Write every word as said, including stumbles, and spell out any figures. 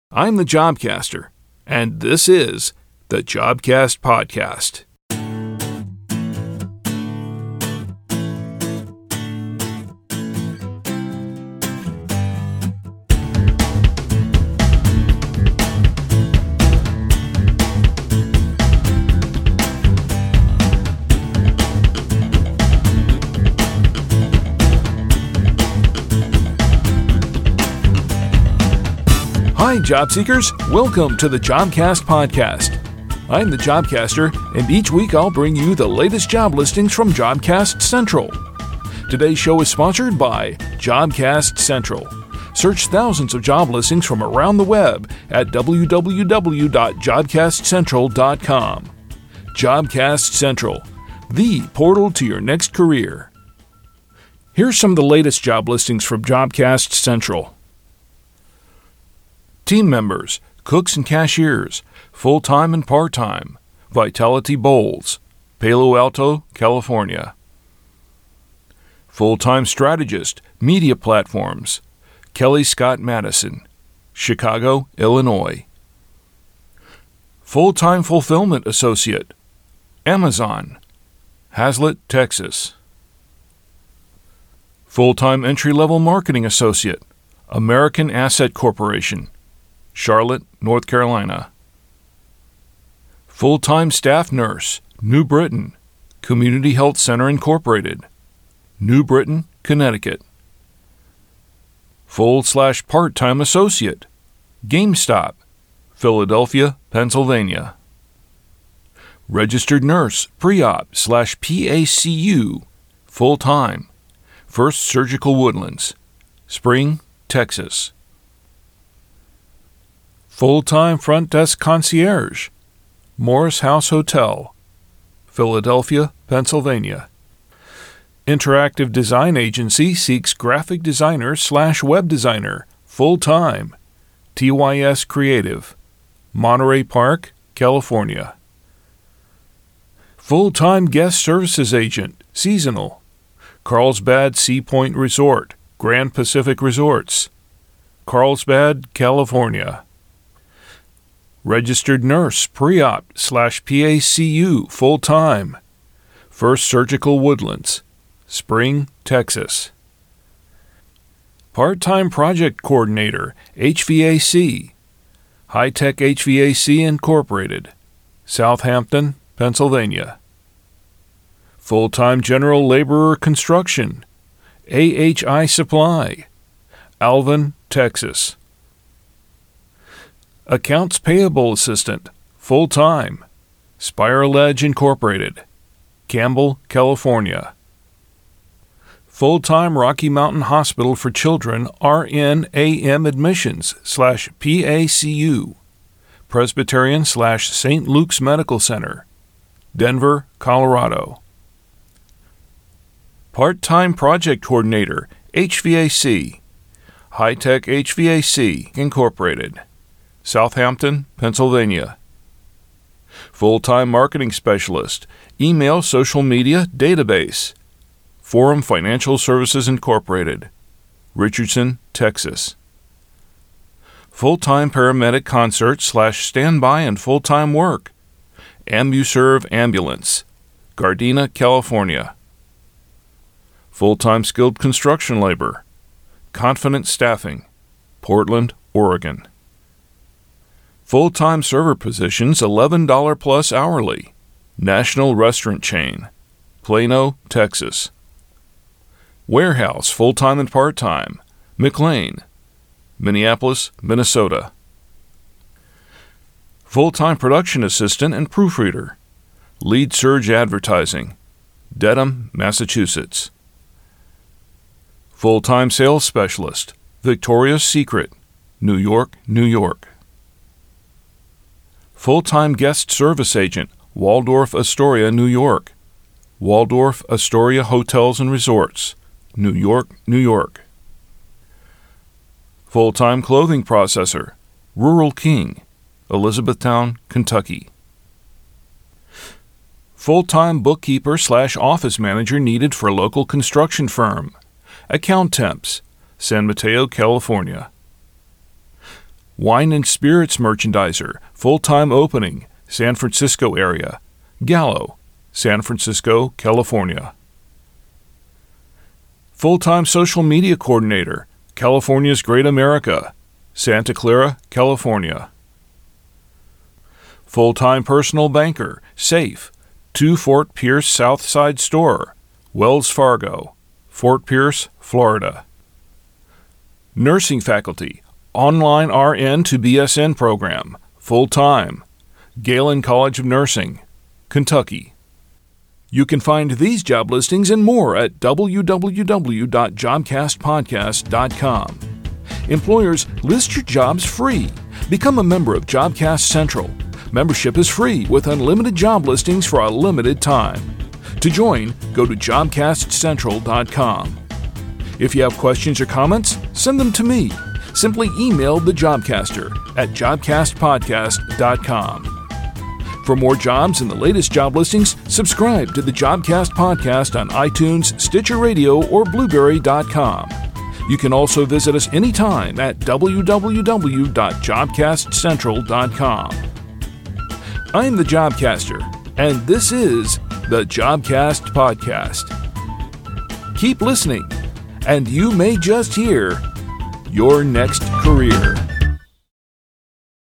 I'm the Jobcaster, and this is the Jobcast Podcast. Hi, job seekers. Welcome to the Jobcast Podcast. I'm the Jobcaster, and each week I'll bring you the latest job listings from Jobcast Central. Today's show is sponsored by Jobcast Central. Search thousands of job listings from around the web at w w w dot jobcast central dot com. Jobcast Central, the portal to your next career. Here's some of the latest job listings from Jobcast Central. Team members, cooks and cashiers, full-time and part-time, Vitality Bowls, Palo Alto, California. Full-time strategist, media platforms, Kelly Scott Madison, Chicago, Illinois. Full-time fulfillment associate, Amazon, Hazlet, Texas. Full-time entry-level marketing associate, American Asset Corporation, Charlotte, North Carolina. Full-time staff nurse, New Britain, Community Health Center Incorporated, New Britain, Connecticut. Full slash part-time associate, GameStop, Philadelphia, Pennsylvania. Registered nurse, pre-op slash P A C U, full-time, First Surgical Woodlands, Spring, Texas. Full-time front desk concierge, Morris House Hotel, Philadelphia, Pennsylvania. Interactive design agency seeks graphic designer slash web designer, full-time, T Y S Creative, Monterey Park, California. Full-time guest services agent, seasonal, Carlsbad Sea Point Resort, Grand Pacific Resorts, Carlsbad, California. Registered nurse, pre-op slash P A C U, full-time, First Surgical Woodlands, Spring, Texas. Part-time project coordinator, H V A C, High-Tech H V A C Incorporated, Southampton, Pennsylvania. Full-time general laborer construction, A H I Supply, Alvin, Texas. Accounts payable assistant, full-time, Spiral Edge Incorporated, Campbell, California. Full-time Rocky Mountain Hospital for Children R N A M admissions slash P A C U, Presbyterian slash Saint Luke's Medical Center, Denver, Colorado. Part-time project coordinator, H V A C, High-Tech H V A C Incorporated, Southampton, Pennsylvania. Full-time marketing specialist, email social media database, Forum Financial Services Incorporated, Richardson, Texas. Full-time paramedic concert slash standby and full-time work, AmbuServe Ambulance, Gardena, California. Full-time skilled construction labor, Confident Staffing, Portland, Oregon. Full-time server positions, eleven dollars plus hourly, National Restaurant Chain, Plano, Texas. Warehouse, full-time and part-time, McLean, Minneapolis, Minnesota. Full-time production assistant and proofreader, Lead Surge Advertising, Dedham, Massachusetts. Full-time sales specialist, Victoria's Secret, New York, New York. Full-time guest service agent, Waldorf Astoria, New York, Waldorf Astoria Hotels and Resorts, New York, New York. Full-time clothing processor, Rural King, Elizabethtown, Kentucky. Full-time bookkeeper slash office manager needed for local construction firm, Account Temps, San Mateo, California. Wine and spirits merchandiser, full-time opening, San Francisco area. Gallo, San Francisco, California. Full-time social media coordinator, California's Great America, Santa Clara, California. Full-time personal banker, Safe, two Fort Pierce South Side store, Wells Fargo, Fort Pierce, Florida. Nursing faculty, online R N to B S N program, full-time, Galen College of Nursing, Kentucky. You can find these job listings and more at w w w dot jobcast podcast dot com. Employers, list your jobs free. Become a member of Jobcast Central. Membership is free with unlimited job listings for a limited time. To join, go to jobcast central dot com. If you have questions or comments, send them to me. Simply email the Jobcaster at jobcast podcast dot com. For more jobs and the latest job listings, subscribe to the Jobcast podcast on iTunes, Stitcher Radio, or Blueberry dot com. You can also visit us anytime at w w w dot jobcast central dot com. I'm the Jobcaster, and this is the Jobcast Podcast. Keep listening, and you may just hear your next career.